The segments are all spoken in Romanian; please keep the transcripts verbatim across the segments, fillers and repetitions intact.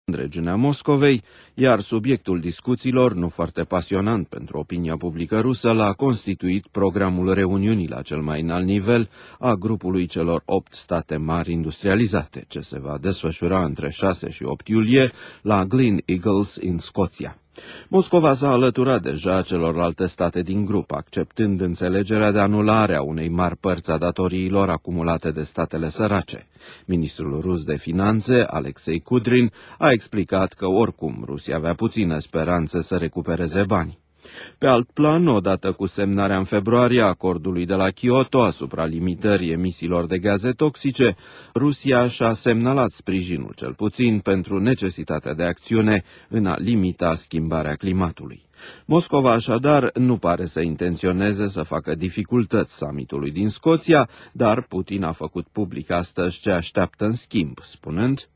în regiunea Moscovei, iar subiectul discuțiilor, nu foarte pasionant pentru opinia publică rusă, l-a constituit programul reuniunii la cel mai înalt nivel a grupului celor opt state mari industrializate, ce se va desfășura între șase și opt iulie la Glen Eagles, în Scoția. Moscova s-a alăturat deja celorlalte state din grup, acceptând înțelegerea de anulare a unei mari părți a datoriilor acumulate de statele sărace. Ministrul rus de finanțe, Alexei Kudrin, a explicat că oricum Rusia avea puține speranțe să recupereze bani. Pe alt plan, odată cu semnarea în februarie a acordului de la Kyoto asupra limitării emisiilor de gaze toxice, Rusia și-a semnalat sprijinul, cel puțin, pentru necesitatea de acțiune în a limita schimbarea climatului. Moscova, așadar, nu pare să intenționeze să facă dificultăți summitului din Scoția, dar Putin a făcut public astăzi ce așteaptă în schimb, spunând: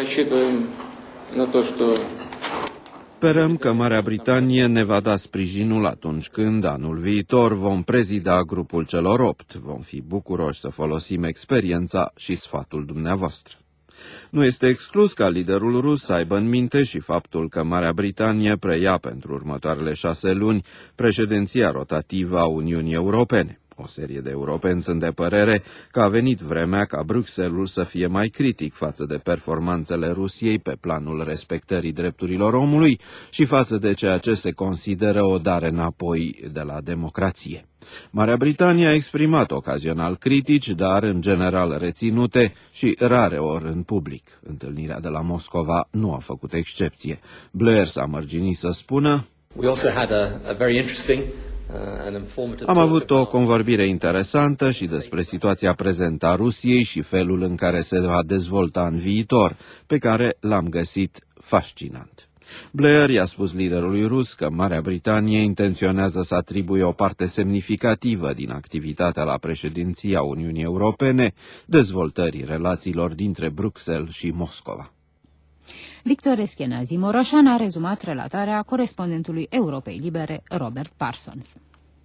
Sperăm că Marea Britanie ne va da sprijinul atunci când, anul viitor, vom prezida grupul celor opt. Vom fi bucuroși să folosim experiența și sfatul dumneavoastră. Nu este exclus ca liderul rus să aibă în minte și faptul că Marea Britanie preia pentru următoarele șase luni președinția rotativă a Uniunii Europene. O serie de europeni sunt de părere că a venit vremea ca Bruxelles să fie mai critic față de performanțele Rusiei pe planul respectării drepturilor omului și față de ceea ce se consideră o dare înapoi de la democrație. Marea Britanie a exprimat ocazional critici, dar în general reținute și rare ori în public. Întâlnirea de la Moscova nu a făcut excepție. Blair s-a mărginit să spună: We also had a, a very interesting Am avut o convorbire interesantă și despre situația prezentă a Rusiei și felul în care se va dezvolta în viitor, pe care l-am găsit fascinant. Blair i-a spus liderului rus că Marea Britanie intenționează să atribuie o parte semnificativă din activitatea la președinția Uniunii Europene dezvoltării relațiilor dintre Bruxelles și Moscova. Victor Eschenazi Moroșan a rezumat relatarea corespondentului Europei Libere, Robert Parsons.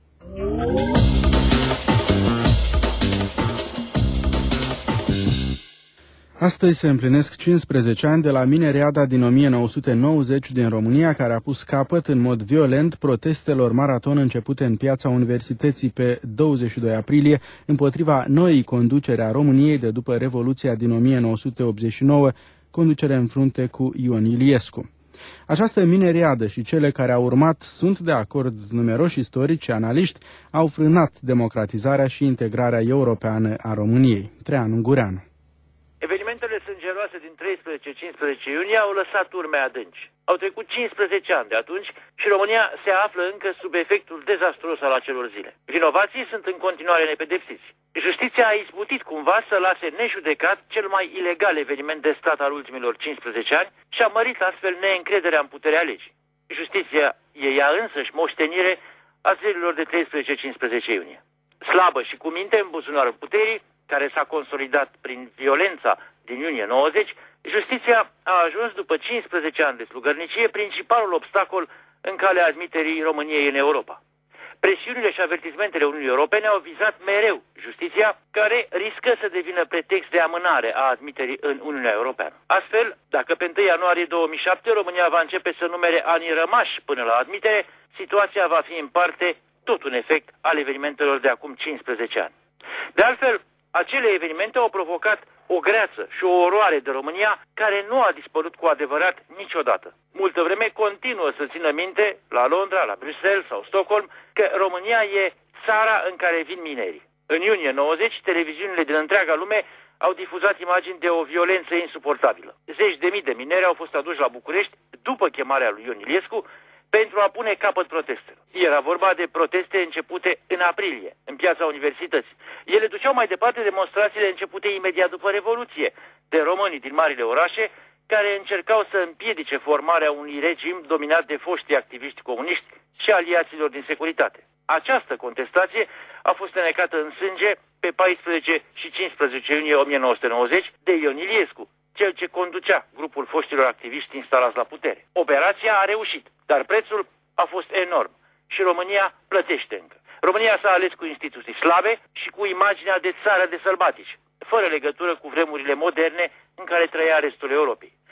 Astăzi se împlinesc cincisprezece ani de la mineriada din o mie nouă sute nouăzeci din România, care a pus capăt în mod violent protestelor maraton începute în Piața Universității pe douăzeci și doi aprilie împotriva noii conducere a României de după Revoluția din o mie nouă sute optzeci și nouă, conducere în frunte cu Ion Iliescu. Această mineriadă și cele care au urmat sunt de acord numeroși istorici și analiști, au frânat democratizarea și integrarea europeană a României. Traian Ungureanu. Evenimentele sângeroase din treisprezece cincisprezece iunie au lăsat urme adânci. Au trecut cincisprezece ani de atunci și România se află încă sub efectul dezastruos al acelor zile. Vinovații sunt în continuare nepedepsiți. Justiția a izbutit cumva să lase nejudecat cel mai ilegal eveniment de stat al ultimilor cincisprezece ani și a mărit astfel neîncrederea în puterea legii. Justiția e ea însăși moștenire a zilelor de treisprezece cincisprezece iunie. Slabă și cu minte în buzunarul puterii, care s-a consolidat prin violența din iunie nouăzeci, justiția a ajuns după cincisprezece ani de slugărnicie principalul obstacol în calea admiterii României în Europa. Presiunile și avertismentele Uniunii Europene au vizat mereu justiția, care riscă să devină pretext de amânare a admiterii în Uniunea Europeană. Astfel, dacă pe întâi ianuarie două mii șapte România va începe să numere anii rămași până la admitere, situația va fi în parte tot un efect al evenimentelor de acum cincisprezece ani. De altfel, acele evenimente au provocat o greață și o oroare de România care nu a dispărut cu adevărat niciodată. Multă vreme continuă să țină minte, la Londra, la Bruxelles sau Stockholm, că România e țara în care vin minerii. În iunie nouăzeci, televiziunile din întreaga lume au difuzat imagini de o violență insuportabilă. Zeci de mii de mineri au fost aduși la București după chemarea lui Ion Iliescu pentru a pune capăt protestelor. Era vorba de proteste începute în aprilie, în Piața Universității. Ele duceau mai departe demonstrațiile începute imediat după Revoluție, de românii din marile orașe, care încercau să împiedice formarea unui regim dominat de foștii activiști comuniști și aliaților din securitate. Această contestație a fost înecată în sânge pe paisprezece și cincisprezece iunie o mie nouă sute nouăzeci de Ion Iliescu, cel ce conducea grupul foștilor activiști instalați la putere. Operația a reușit, dar prețul a fost enorm și România plătește încă. România s-a ales cu instituții slabe și cu imaginea de țară de sălbatici, fără legătură cu vremurile moderne în care trăia restul Europei.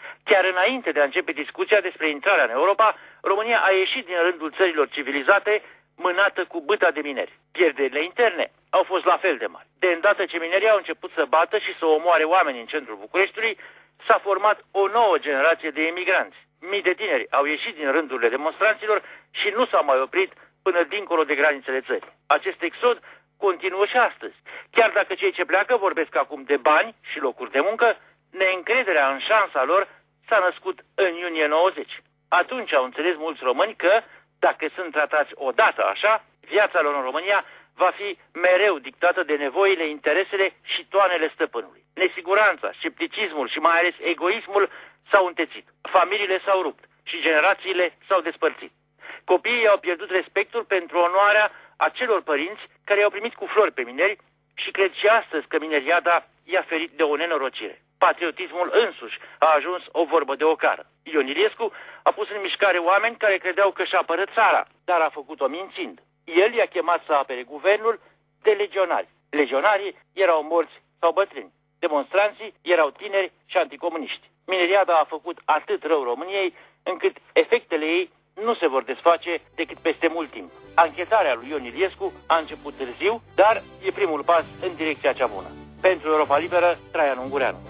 Chiar înainte de a începe discuția despre intrarea în Europa, România a ieșit din rândul țărilor civilizate mânată cu bâta de mineri. Pierderile interne au fost la fel de mari. De îndată ce minerii au început să bată și să omoare oameni în centrul Bucureștiului, s-a format o nouă generație de emigranți. Mii de tineri au ieșit din rândurile demonstranților și nu s-au mai oprit până dincolo de granițele țării. Acest exod continuă și astăzi. Chiar dacă cei ce pleacă vorbesc acum de bani și locuri de muncă, neîncrederea în șansa lor s-a născut în iunie nouăzeci. Atunci au înțeles mulți români că, dacă sunt tratați odată așa, viața lor în România va fi mereu dictată de nevoile, interesele și toanele stăpânului. Nesiguranța, scepticismul și mai ales egoismul s-au întețit. Familiile s-au rupt și generațiile s-au despărțit. Copiii au pierdut respectul pentru onoarea acelor părinți care i-au primit cu flori pe mineri și cred și astăzi că mineriada i-a ferit de o nenorocire. Patriotismul însuși a ajuns o vorbă de ocară. Ion Iliescu a pus în mișcare oameni care credeau că și-a apără țara, dar a făcut-o mințind. El i-a chemat să apere guvernul de legionari. Legionarii erau morți sau bătrâni. Demonstranții erau tineri și anticomuniști. Mineriada a făcut atât rău României, încât efectele ei nu se vor desface decât peste mult timp. Anchetarea lui Ion Iliescu a început târziu, dar e primul pas în direcția cea bună. Pentru Europa Liberă, Traian Ungureanu.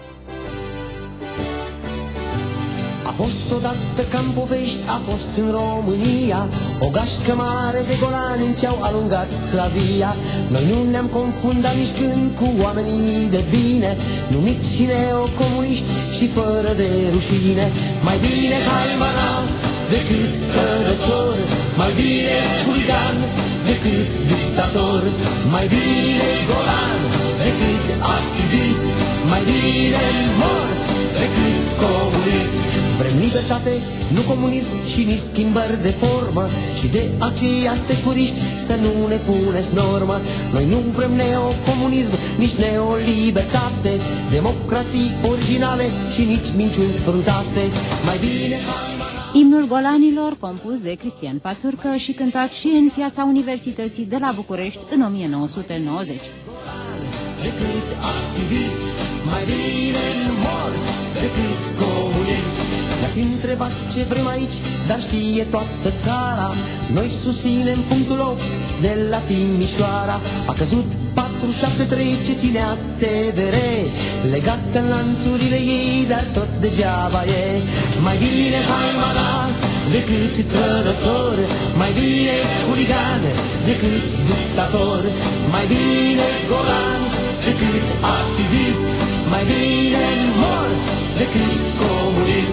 A fost odată ca-n povești, a fost în România o gașcă mare de golani în ce-au alungat sclavia. Noi nu ne-am confundat nici când cu oamenii de bine, numiți și neocomuniști și fără de rușine. Mai bine haimana decât trădător, mai bine huligan decât dictator, mai bine golan decât activist, mai bine mort decât comunist. Vrem libertate, nu comunism și nici schimbări de formă, și de aceea securiști să nu ne puneți normă. Noi nu vrem neocomunism, nici neolibertate, democrații originale și nici minciuni sfruntate. Mai bine Imnul Golanilor, compus de Cristian Pațurcă și cântat și în Piața Universității de la București în o mie nouă sute nouăzeci. Decât activist, mai bine mort decât comunist. Ne-ați întrebat ce vrem aici, dar știe toată țara. Noi susținem punctul opt de la Timișoara. A căzut patru șapte trei ce ținea T V R, legată în lanțurile ei, dar tot degeaba e. Mai bine haimana decât trădător, mai bine huligan decât dictator, mai bine golan decât activist, mai bine mort decât comunist.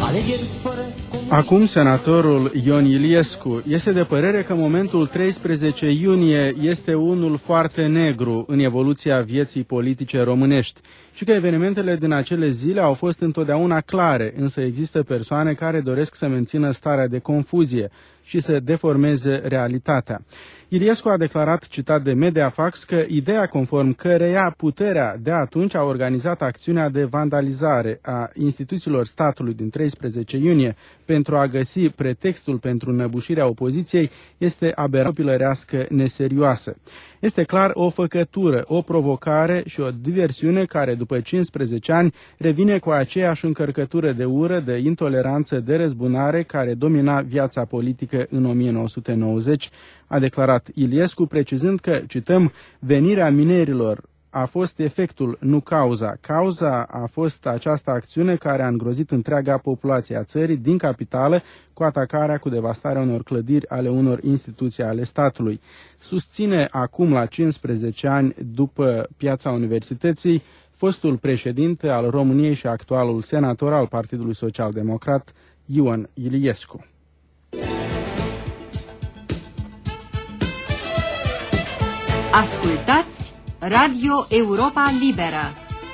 Acum senatorul Ion Iliescu este de părere că momentul treisprezece iunie este unul foarte negru în evoluția vieții politice românești și că evenimentele din acele zile au fost întotdeauna clare, însă există persoane care doresc să mențină starea de confuzie și să deformeze realitatea. Iliescu a declarat, citat de Mediafax, că ideea conform căreia puterea de atunci a organizat acțiunea de vandalizare a instituțiilor statului din treisprezece iunie pentru a găsi pretextul pentru înăbușirea opoziției este aberant, copilărească, neserioasă. Este clar o făcătură, o provocare și o diversiune care după cincisprezece ani revine cu aceeași încărcătură de ură, de intoleranță, de răzbunare care domina viața politică în o mie nouă sute nouăzeci, a declarat Iliescu, precizând că, cităm, venirea minerilor a fost efectul, nu cauza. Cauza a fost această acțiune care a îngrozit întreaga populație a țării din capitală cu atacarea, cu devastarea unor clădiri ale unor instituții ale statului. Susține acum, la cincisprezece ani după Piața Universității, fostul președinte al României și actualul senator al Partidului Social Democrat, Ion Iliescu. Ascultați Radio Europa Liberă.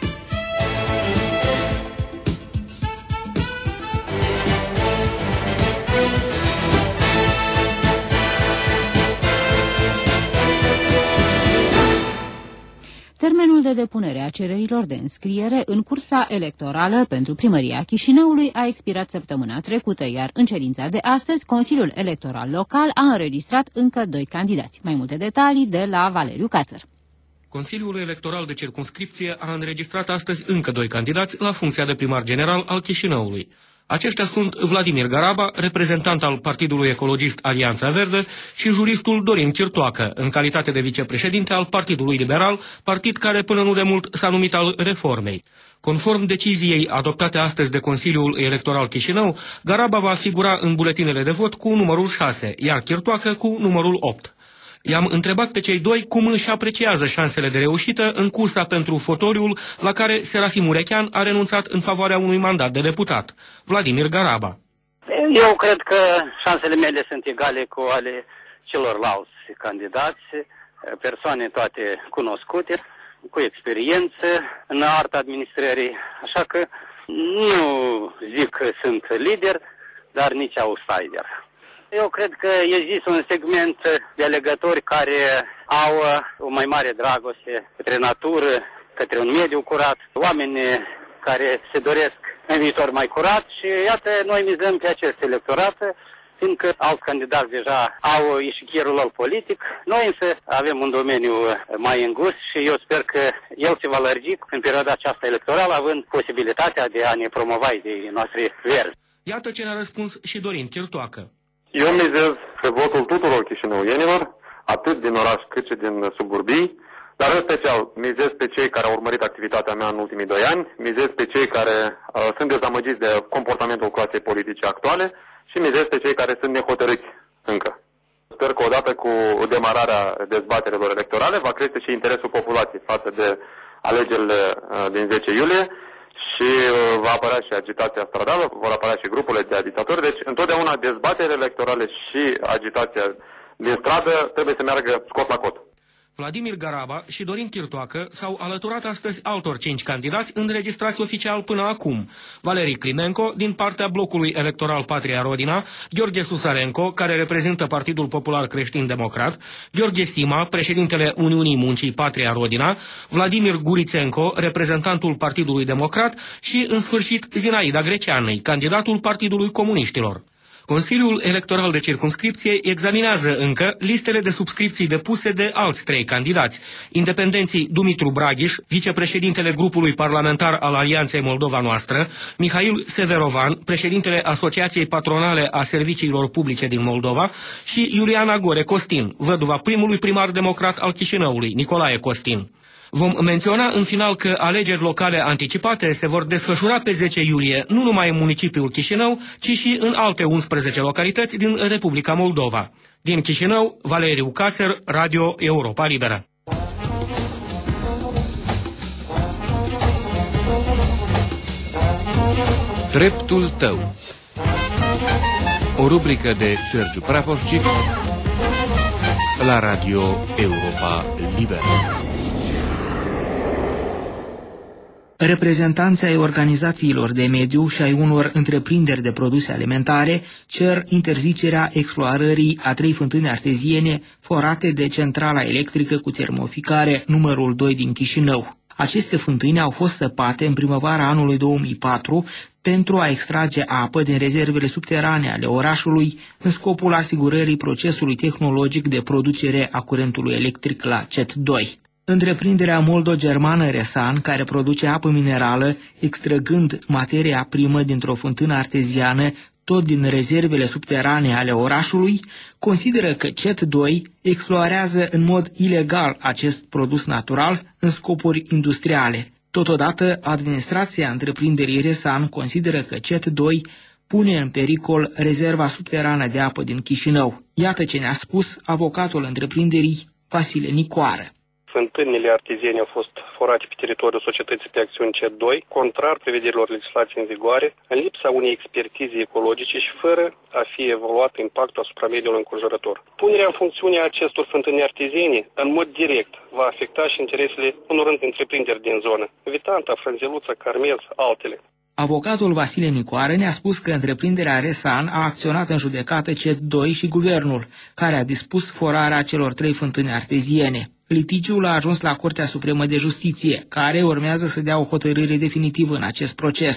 Termenul de depunere a cererilor de înscriere în cursa electorală pentru primăria Chișinăului a expirat săptămâna trecută, iar în ședința de astăzi, Consiliul Electoral Local a înregistrat încă doi candidați. Mai multe detalii de la Valeriu Cațăr. Consiliul Electoral de Circumscripție a înregistrat astăzi încă doi candidați la funcția de primar general al Chișinăului. Aceștia sunt Vladimir Garaba, reprezentant al Partidului Ecologist Alianța Verde, și juristul Dorin Chirtoacă, în calitate de vicepreședinte al Partidului Liberal, partid care până nu de mult s-a numit al Reformei. Conform deciziei adoptate astăzi de Consiliul Electoral Chișinău, Garaba va figura în buletinele de vot cu numărul șase, iar Chirtoacă cu numărul opt. I-am întrebat pe cei doi cum își apreciază șansele de reușită în cursa pentru fotoliul la care Serafim Urechean a renunțat în favoarea unui mandat de deputat. Vladimir Garaba. Eu cred că șansele mele sunt egale cu ale celorlalți candidați, persoane toate cunoscute, cu experiență în arta administrării, așa că nu zic că sunt lider, dar nici outsider. Eu cred că există un segment de alegători care au o mai mare dragoste către natură, către un mediu curat, oameni care se doresc un viitor mai curat și iată, noi mizăm pe acest electorat, fiindcă alți candidați deja au ieșichierul lor politic. Noi însă avem un domeniu mai îngust și eu sper că el se va lărgi în perioada aceasta electorală, având posibilitatea de a ne promova ideile noastre verzi. Iată ce ne-a răspuns și Dorin Chirtoacă. Eu mizez pe votul tuturor chișinăuienilor, atât din oraș cât și din suburbii, dar în special mizez pe cei care au urmărit activitatea mea în ultimii doi ani, mizez pe cei care uh, sunt dezamăgiți de comportamentul clasei politice actuale și mizez pe cei care sunt nehotărâți încă. Sper că odată cu demararea dezbaterilor electorale va crește și interesul populației față de alegerile uh, din zece iulie și uh, va apărea și agitația stradală, vor apărea și grupurile de agitatori, deci întotdeauna dezbaterile electorale și agitația din stradă trebuie să meargă scot la cot. Vladimir Garaba și Dorin Chirtoacă s-au alăturat astăzi altor cinci candidați înregistrați oficial până acum. Valerii Climenco, din partea blocului electoral Patria Rodina, Gheorghe Susarenco, care reprezintă Partidul Popular Creștin-Democrat, Gheorghe Sima, președintele Uniunii Muncii Patria Rodina, Vladimir Gurițenco, reprezentantul Partidului Democrat și, în sfârșit, Zinaida Greceanei, candidatul Partidului Comuniștilor. Consiliul Electoral de Circumscripție examinează încă listele de subscripții depuse de alți trei candidați, independenții Dumitru Braghiș, vicepreședintele grupului parlamentar al Alianței Moldova Noastră, Mihail Severovan, președintele Asociației Patronale a Serviciilor Publice din Moldova și Iuliana Gore Costin, văduva primului primar democrat al Chișinăului, Nicolae Costin. Vom menționa în final că alegeri locale anticipate se vor desfășura pe zece iulie nu numai în municipiul Chișinău, ci și în alte unsprezece localități din Republica Moldova. Din Chișinău, Valeriu Cațer, Radio Europa Liberă. Dreptul tău. O rubrică de Sergiu Praporcic la Radio Europa Liberă. Reprezentanții ai organizațiilor de mediu și ai unor întreprinderi de produse alimentare cer interzicerea explorării a trei fântâni arteziene forate de centrala electrică cu termoficare numărul doi din Chișinău. Aceste fântâni au fost săpate în primăvara anului două mii patru pentru a extrage apă din rezervele subterane ale orașului în scopul asigurării procesului tehnologic de producere a curentului electric la C E T doi. Întreprinderea moldo-germană Resan, care produce apă minerală, extrăgând materia primă dintr-o fântână arteziană, tot din rezervele subterane ale orașului, consideră că C E T doi explorează în mod ilegal acest produs natural în scopuri industriale. Totodată, administrația întreprinderii Resan consideră că C E T doi pune în pericol rezerva subterană de apă din Chișinău. Iată ce ne-a spus avocatul întreprinderii Vasile Nicoară. Fântânile arteziene au fost forate pe teritoriul societății pe acțiuni C E T doi, contrar prevederilor legislației în vigoare, în lipsa unei expertize ecologice și fără a fi evaluat impactul asupra mediului înconjurător. Punerea în funcțiune a acestor fântâni arteziene, în mod direct, va afecta și interesele unor întreprinderi din zonă, Vitanta, Frânzeluța, Carmez, altele. Avocatul Vasile Nicoară ne-a spus că întreprinderea Resan a acționat în judecată C E T doi și guvernul, care a dispus forarea celor trei fântâni arteziene. Litigiul a ajuns la Curtea Supremă de Justiție, care urmează să dea o hotărâre definitivă în acest proces.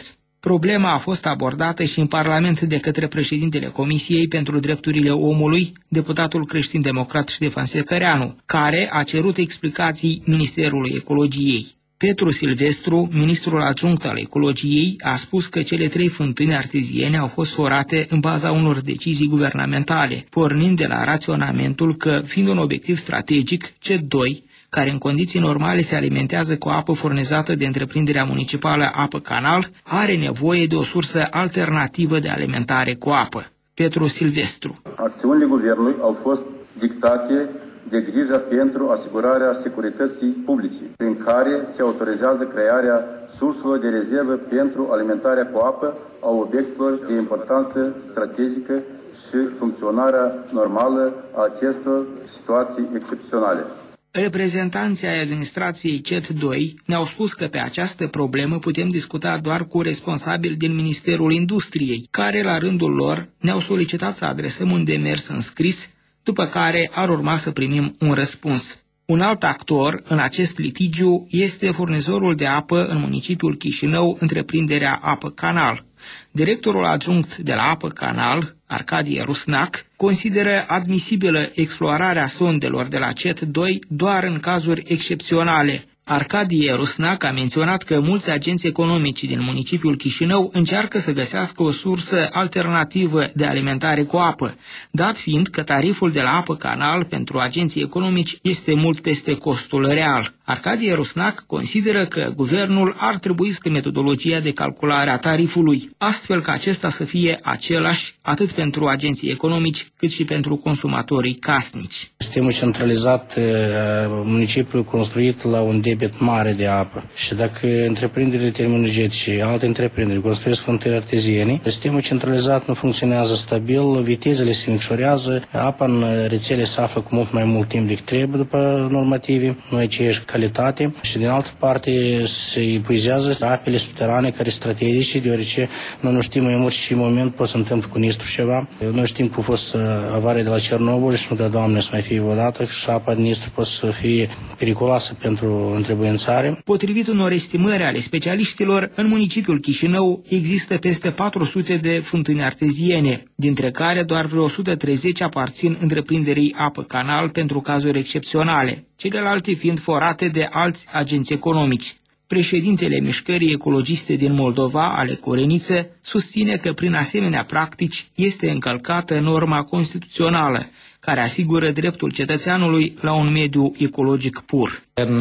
Problema a fost abordată și în Parlament de către președintele Comisiei pentru Drepturile Omului, deputatul creștin-democrat Ștefan Secăreanu, care a cerut explicații Ministerului Ecologiei. Petru Silvestru, ministrul adjunct al Ecologiei, a spus că cele trei fântâni arteziene au fost forate în baza unor decizii guvernamentale, pornind de la raționamentul că, fiind un obiectiv strategic, C doi, care în condiții normale se alimentează cu apă furnizată de întreprinderea municipală Apă Canal, are nevoie de o sursă alternativă de alimentare cu apă. Petru Silvestru. Acțiunile guvernului au fost dictate de grija pentru asigurarea securității publice, prin care se autorizează crearea surselor de rezervă pentru alimentarea cu apă a obiectelor de importanță strategică și funcționarea normală a acestor situații excepționale. Reprezentanții ai administrației C E T doi ne-au spus că pe această problemă putem discuta doar cu responsabili din Ministerul Industriei, care la rândul lor ne-au solicitat să adresăm un demers în scris, după care ar urma să primim un răspuns. Un alt actor în acest litigiu este furnizorul de apă în municipiul Chișinău, întreprinderea Apă Canal. Directorul adjunct de la Apă Canal, Arcadie Rusnac, consideră admisibilă explorarea sondelor de la C E T doi doar în cazuri excepționale. Arcadie Rusnac a menționat că mulți agenți economici din municipiul Chișinău încearcă să găsească o sursă alternativă de alimentare cu apă, dat fiind că tariful de la Apă Canal pentru agenții economici este mult peste costul real. Arcadie Rusnac consideră că guvernul ar trebui să metodologia de calculare a tarifului, astfel ca acesta să fie același atât pentru agenții economici cât și pentru consumatorii casnici. Sistemul centralizat municipiul construit la un debit mare de apă și dacă întreprinderile termoenergetice, alte întreprinderi construiesc fântâni arteziene, sistemul centralizat nu funcționează stabil, vitezele se micșorează, apa în rețele se află cu mult mai mult timp decât trebuie după normative, nu aceeași calitate și din altă parte se epuizează apele subterane care sunt strategice, deoarece noi nu știm în orice moment poate să întâmplă cu Nistru ceva. Noi știm că a fost avarie de la Cernobâl și nu de Doamne să mai fie o dată și apa din Nistru poate să fie periculoasă pentru întrebuințare. Potrivit unor estimări ale specialiștilor, în municipiul Chișinău există peste patru sute de fântâni arteziene, dintre care doar vreo o sută treizeci aparțin întreprinderii Apă Canal pentru cazuri excepționale, celelalte fiind forate de alți agenți economici. Președintele Mișcării Ecologiste din Moldova, Aleco Reniță, susține că prin asemenea practici este încălcată norma constituțională, care asigură dreptul cetățeanului la un mediu ecologic pur. În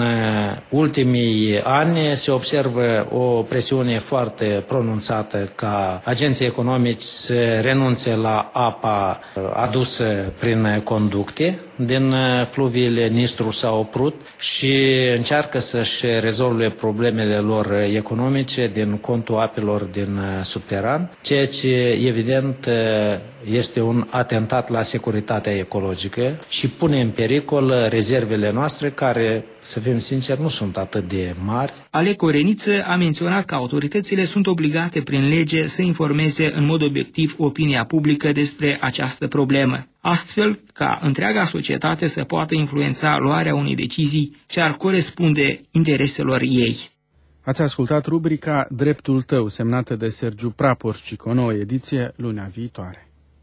ultimii ani se observă o presiune foarte pronunțată ca agenții economici să renunțe la apa adusă prin conducte din fluviile Nistru sau Prut și încearcă să-și rezolve problemele lor economice din contul apelor din subteran, ceea ce evident este un atentat la securitatea ecologică și pune în pericol rezervele noastre care, să fim sinceri, nu sunt atât de mari. Aleco Reniță a menționat că autoritățile sunt obligate prin lege să informeze în mod obiectiv opinia publică despre această problemă, astfel ca întreaga societate să poată influența luarea unei decizii ce ar corespunde intereselor ei. Ați ascultat rubrica Dreptul tău, semnată de Sergiu Praporșcic, o nouă ediție lunea viitoare.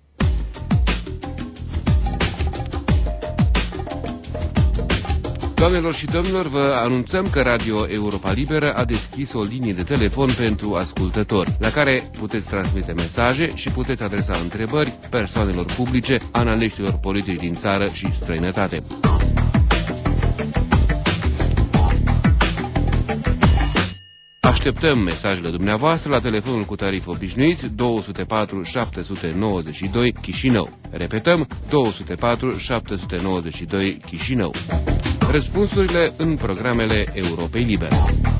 Doamnelor și domnilor, vă anunțăm că Radio Europa Liberă a deschis o linie de telefon pentru ascultători, la care puteți transmite mesaje și puteți adresa întrebări persoanelor publice, analiștilor politici din țară și străinătate. Așteptăm mesajele dumneavoastră la telefonul cu tarif obișnuit două zero patru șapte nouă doi Chișinău. Repetăm, două zero patru șapte nouă doi Chișinău. Răspunsurile în programele Europei Libere.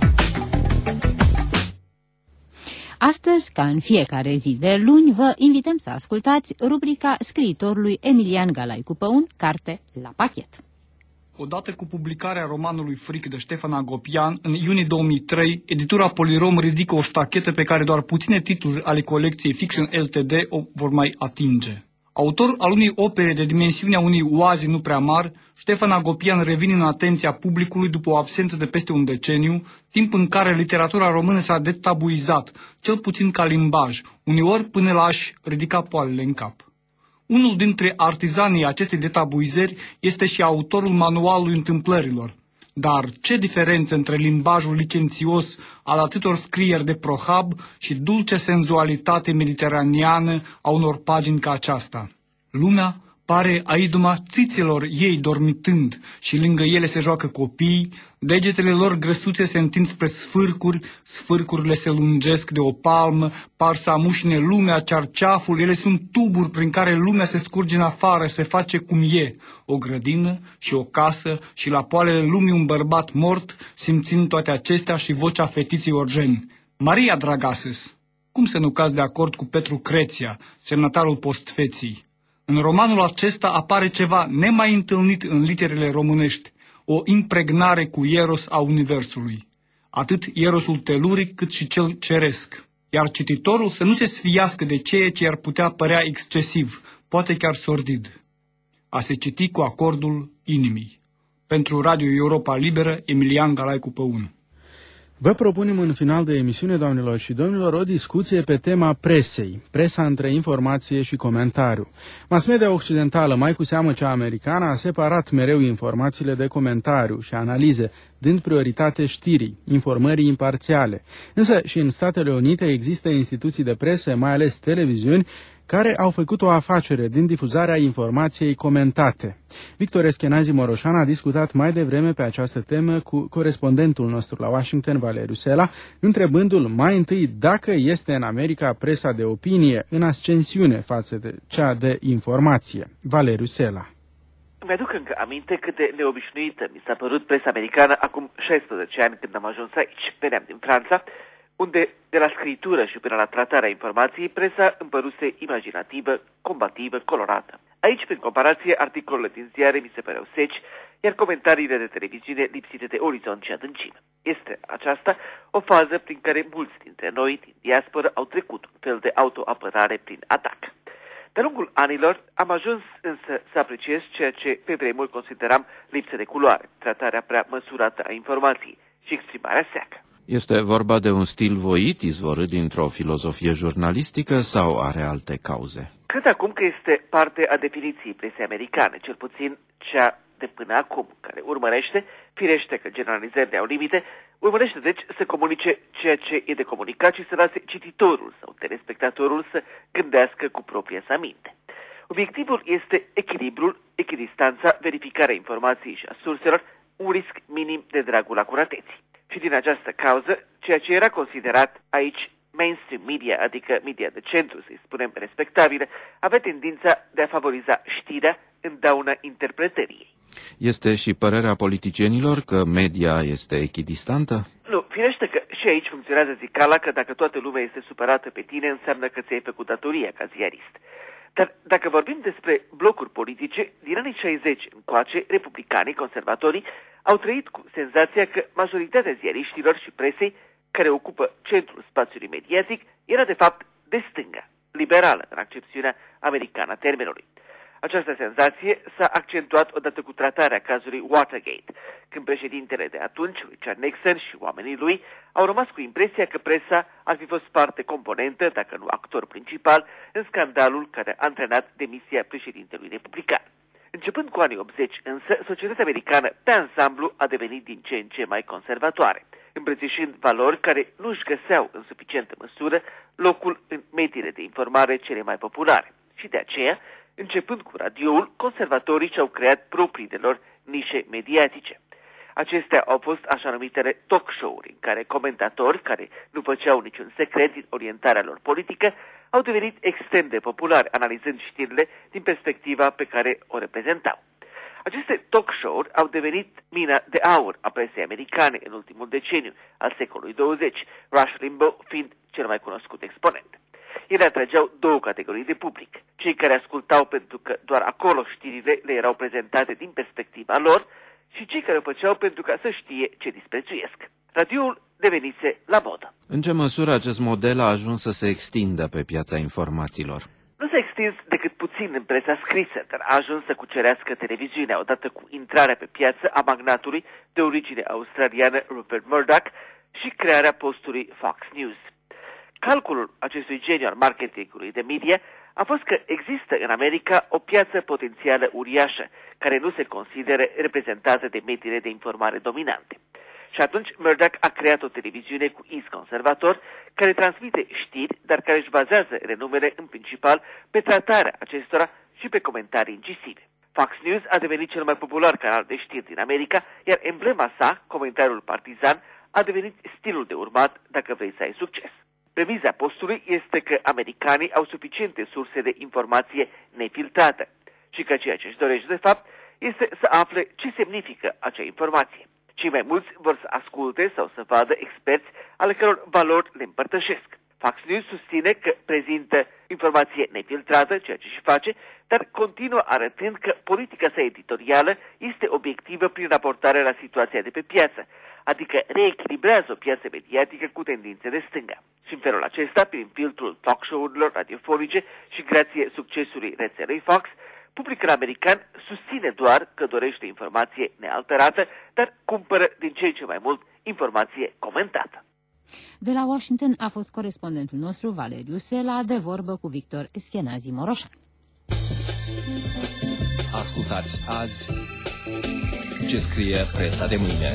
Astăzi, ca în fiecare zi de luni, vă invităm să ascultați rubrica scriitorului Emilian Galaicu Păun, Carte la pachet. Odată cu publicarea romanului Fric de Ștefan Agopian, în iunie două mii trei, editura Polirom ridică o ștachetă pe care doar puține titluri ale colecției Fiction L T D o vor mai atinge. Autor al unei opere de dimensiunea unei oaze nu prea mari, Ștefan Agopian revine în atenția publicului după o absență de peste un deceniu, timp în care literatura română s-a detabuizat, cel puțin ca limbaj, uneori până la a-și ridica poalele în cap. Unul dintre artizanii acestei detabuizări este și autorul manualului întâmplărilor. Dar ce diferență între limbajul licențios al atâtor scrieri de prohab și dulce senzualitate mediteraneană a unor pagini ca aceasta? Lumea pare aiduma țițelor ei dormitând și lângă ele se joacă copii, degetele lor grăsuțe se întind spre sfârcuri, sfârcurile se lungesc de o palmă, par să amușine lumea cearceaful, ele sunt tuburi prin care lumea se scurge în afară, se face cum e, o grădină și o casă și la poalele lumii un bărbat mort, simțind toate acestea și vocea fetiței Orgeni. Maria Dragases, cum să nu cazi de acord cu Petru Creția, semnatarul postfeții? În romanul acesta apare ceva nemai întâlnit în literele românești, o impregnare cu eros a universului, atât erosul teluric cât și cel ceresc, iar cititorul să nu se sfiască de ceea ce ar putea părea excesiv, poate chiar sordid. A se citi cu acordul inimii. Pentru Radio Europa Liberă, Emilian Galaicu Păun. Vă propunem în final de emisiune, doamnelor și domnilor, o discuție pe tema presei, presa între informație și comentariu. Mass media occidentală, mai cu seamă cea americană, a separat mereu informațiile de comentariu și analize, dând prioritate știrii, informării imparțiale. Însă și în Statele Unite există instituții de presă, mai ales televiziuni, care au făcut o afacere din difuzarea informației comentate. Victor Eschenazi Moroșan a discutat mai devreme pe această temă cu corespondentul nostru la Washington, Valeriu Sela, întrebându-l mai întâi dacă este în America presa de opinie în ascensiune față de cea de informație. Valeriu Sela. Mi-aduc încă aminte cât de neobișnuită mi s-a părut presa americană acum șaisprezece ani când am ajuns aici. Veneam din Franța, unde de la scritură și până la tratarea informației, presa împăruse imaginativă, combativă, colorată. Aici, prin comparație, articolele din ziare mi se păreau seci, iar comentariile de televiziune lipsite de orizont și adâncime. Este aceasta o fază prin care mulți dintre noi, din diasporă, au trecut un fel de autoapărare prin atac. De-a lungul anilor am ajuns însă să apreciez ceea ce pe vremuri consideram lipsă de culoare, tratarea prea măsurată a informației și exprimarea seacă. Este vorba de un stil voit, izvorât dintr-o filozofie jurnalistică sau are alte cauze? Cred acum că este parte a definiției presei americane, cel puțin cea de până acum, care urmărește, firește că generalizările au limite, urmărește deci să comunice ceea ce e de comunicat și să lase cititorul sau telespectatorul să gândească cu propria sa minte. Obiectivul este echilibrul, echidistanța, verificarea informației și a surselor, un risc minim de dragul acurateții. Și din această cauză, ceea ce era considerat aici mainstream media, adică media de centru, să-i spunem respectabile, avea tendința de a favoriza știrea în dauna interpretării. Este și părerea politicienilor că media este echidistantă? Nu, firește că și aici funcționează zicala că dacă toată lumea este supărată pe tine, înseamnă că ți-ai făcut datoria ca ziarist. Dar dacă vorbim despre blocuri politice, din anii șaizeci încoace, republicanii, conservatorii, au trăit cu senzația că majoritatea ziariștilor și presei care ocupă centrul spațiului mediatic era de fapt de stânga, liberală în accepțiunea americană a termenului. Această senzație s-a accentuat odată cu tratarea cazului Watergate, când președintele de atunci, Richard Nixon și oamenii lui, au rămas cu impresia că presa ar fi fost parte componentă, dacă nu actor principal, în scandalul care a antrenat demisia președintelui republican. Începând cu anii optzeci, însă, societatea americană, pe ansamblu, a devenit din ce în ce mai conservatoare, îmbrățișând valori care nu își găseau în suficientă măsură locul în mediile de informare cele mai populare. Și de aceea, începând cu radioul, conservatorii și-au creat propriile lor nișe mediatice. Acestea au fost așa numitele talk show-uri, în care comentatori, care nu făceau niciun secret din orientarea lor politică, au devenit extrem de populari, analizând știrile din perspectiva pe care o reprezentau. Aceste talk show-uri au devenit mina de aur a presei americane în ultimul deceniu al secolului douăzeci, Rush Limbaugh fiind cel mai cunoscut exponent. Ele atrageau două categorii de public, cei care ascultau pentru că doar acolo știrile le erau prezentate din perspectiva lor și cei care o făceau pentru ca să știe ce disprețuiesc. Radioul devenise la modă. În ce măsură acest model a ajuns să se extindă pe piața informațiilor? Nu s-a stins decât puțin în presa scrisă, dar a ajuns să cucerească televiziunea odată cu intrarea pe piață a magnatului de origine australiană Rupert Murdoch și crearea postului Fox News. Calculul acestui geniu al marketingului de media a fost că există în America o piață potențială uriașă, care nu se consideră reprezentată de mediile de informare dominante. Și atunci Murdoch a creat o televiziune cu iz conservator, care transmite știri, dar care își bazează renumele în principal pe tratarea acestora și pe comentarii incisive. Fox News a devenit cel mai popular canal de știri din America, iar emblema sa, comentariul partizan, a devenit stilul de urmat dacă vrei să ai succes. Premiza postului este că americanii au suficiente surse de informație nefiltrată și că ceea ce își dorește de fapt este să afle ce semnifică acea informație. Cei mai mulți vor să asculte sau să vadă experți ale căror valori le împărtășesc. Fox News susține că prezintă informație nefiltrată, ceea ce și face, dar continuă arătând că politica sa editorială este obiectivă prin raportarea la situația de pe piață, adică reechilibrează o piață mediatică cu tendințe de stânga. Și în felul acesta, prin filtrul talk show-urilor radiofonice și grație succesului rețelei Fox, publicul american susține doar că dorește informație nealterată, dar cumpără din ce în ce mai mult informație comentată. De la Washington a fost corespondentul nostru Valeriu Sela, de vorbă cu Victor Eschenazi Moroșan. Ascultați azi ce scrie presa de mâine.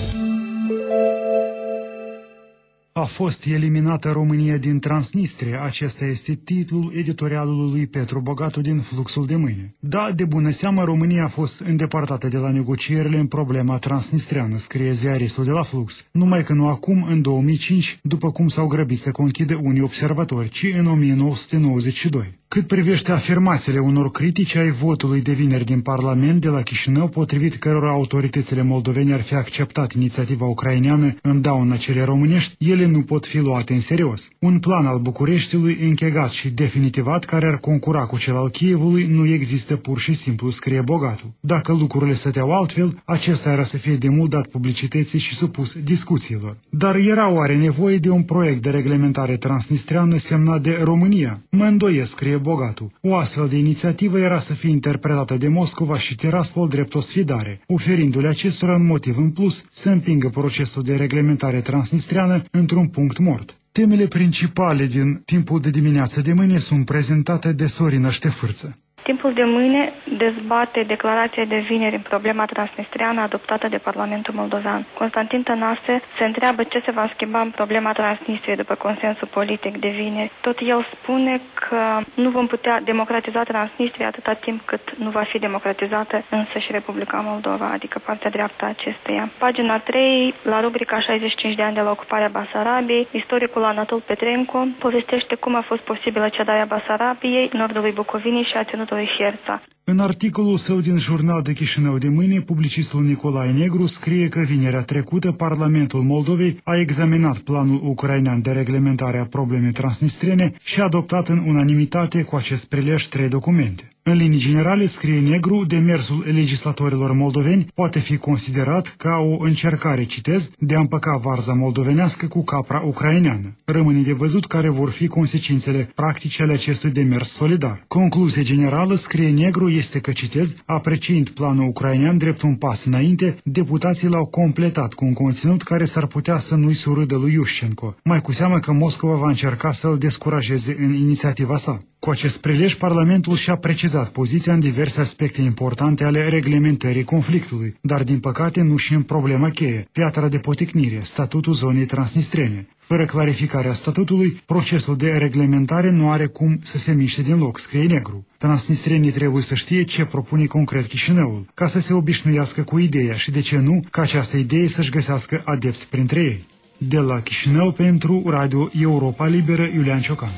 A fost eliminată România din Transnistria. Acesta este titlul editorialului lui Petru Bogatu din Fluxul de mâine. Da, de bună seamă, România a fost îndepărtată de la negocierile în problema transnistreană, scrie ziaristul de la Flux. Numai că nu acum, în două mii cinci, după cum s-au grăbit să conchide unii observatori, ci în o mie nouă sute nouăzeci și doi. Cât privește afirmațiile unor critici ai votului de vineri din Parlament de la Chișinău, potrivit cărora autoritățile moldovene ar fi acceptat inițiativa ucraineană în dauna cele românești, ele nu pot fi luate în serios. Un plan al Bucureștiului închegat și definitivat care ar concura cu cel al Kievului nu există pur și simplu, scrie Bogatu. Dacă lucrurile stăteau altfel, acesta era să fie de mult dat publicității și supus discuțiilor. Dar era oare nevoie de un proiect de reglementare transnistreană semnat de România? Mă îndoiesc, scrie Bogatu. O astfel de inițiativă era să fie interpretată de Moscova și Tiraspol drept o sfidare, oferindu-le acestora un motiv în plus să împingă procesul de reglementare transnistreană într-un punct mort. Temele principale din timpul de dimineață de mâine sunt prezentate de Sorina Ștefârță. Timpul de mâine dezbate declarația de vineri în problema transnistreană adoptată de Parlamentul Moldovan. Constantin Tănase se întreabă ce se va schimba în problema Transnistriei după consensul politic de vineri. Tot el spune că nu vom putea democratiza Transnistria atâta timp cât nu va fi democratizată însăși Republica Moldova, adică partea dreaptă a acesteia. Pagina trei, la rubrica șaizeci și cinci de ani de la ocuparea Basarabiei, istoricul Anatol Petrenco povestește cum a fost posibilă cedarea Basarabiei, nordului Bucovinii și a ținutului Șerța. În articolul său din Jurnal de Chișinău de mâine, publicistul Nicolae Negru scrie că vinerea trecută Parlamentul Moldovei a examinat planul ucrainean de reglementare a problemei transnistrene și a adoptat în unanimitate cu acest prilej trei documente. În linii generale, scrie Negru, demersul legislatorilor moldoveni poate fi considerat ca o încercare, citez, de a împăca varza moldovenească cu capra ucraineană. Rămâne de văzut care vor fi consecințele practice ale acestui demers solidar. Concluzie generală, scrie Negru, este că, citez, apreciind planul ucrainean drept un pas înainte, deputații l-au completat cu un conținut care s-ar putea să nu-i surâdă lui Iușcenco, mai cu seamă că Moscova va încerca să-l descurajeze în inițiativa sa. Cu acest prilej, Parlamentul și-a precizat poziția în diverse aspecte importante ale reglementării conflictului, dar din păcate nu și în problema cheie, piatra de poticnire, statutul zonei transnistrene. Fără clarificarea statutului, procesul de reglementare nu are cum să se miște din loc, scrie Negru. Transnistrenii trebuie să știe ce propune concret Chișinăul, ca să se obișnuiască cu ideea și, de ce nu, ca această idee să-și găsească adepți printre ei. De la Chișinău pentru Radio Europa Liberă, Iulian Ciocan.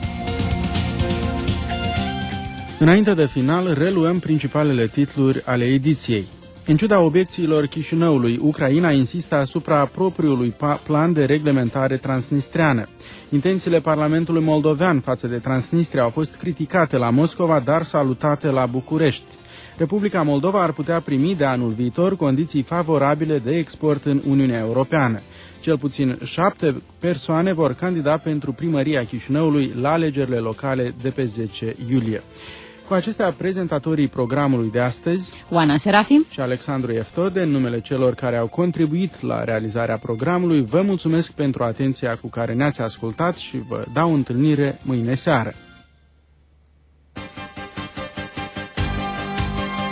Înainte de final, reluăm principalele titluri ale ediției. În ciuda obiecțiilor Chișinăului, Ucraina insistă asupra propriului plan de reglementare transnistreană. Intențiile Parlamentului moldovean față de Transnistria au fost criticate la Moscova, dar salutate la București. Republica Moldova ar putea primi de anul viitor condiții favorabile de export în Uniunea Europeană. Cel puțin șapte persoane vor candida pentru primăria Chișinăului la alegerile locale de pe zece iulie. Cu acestea, prezentatorii programului de astăzi, Oana Serafim și Alexandru Eftode, în numele celor care au contribuit la realizarea programului, vă mulțumesc pentru atenția cu care ne-ați ascultat și vă dau întâlnire mâine seară.